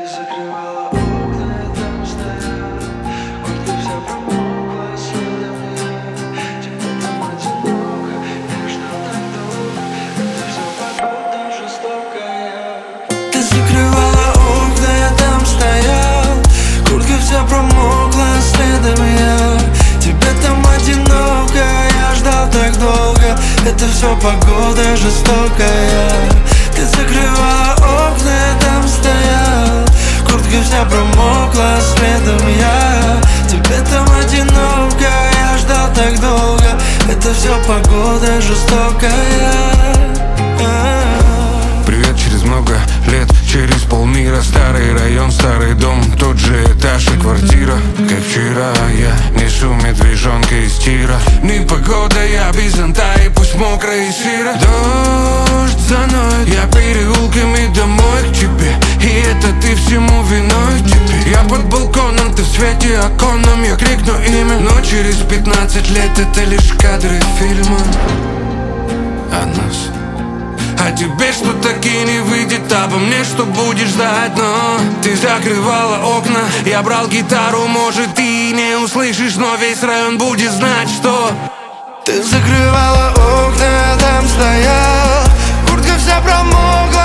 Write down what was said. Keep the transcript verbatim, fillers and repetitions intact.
Ты закрывала окна, я там стоял. Куртка вся промокла, следом я. Тебе там одиноко, я ждал так долго. Это все погода жестокая. Ты закрывала окна, я там стоял. Куртка вся промокла, следом я. Тебе там одиноко, я ждал так долго. Это все погода жестокая. Ты закрывала окна, я там стоял. Куртка вся промокла, следом я. Тебе там одиноко, я ждал так долго. Это все погода жестокая. Привет через много лет, через полмира. Старый район, старый дом, тот же этаж и квартира. Как вчера я несу медвежонка из тира. Непогода, я без зонта и пусть мокрая и сыро. Дождь заноет, я переулками домой к тебе. И это ты всему виной теперь. Я под балконом, ты в свете оконном. Я крикну имя, но через пятнадцать лет это лишь кадры фильма о нас. А тебе что таки не выйдет, обо мне что будешь знать, но ты закрывала окна, я брал гитару, может ты и не услышишь, но весь район будет знать, что ты закрывала окна, я там стоял. Куртка вся промокла,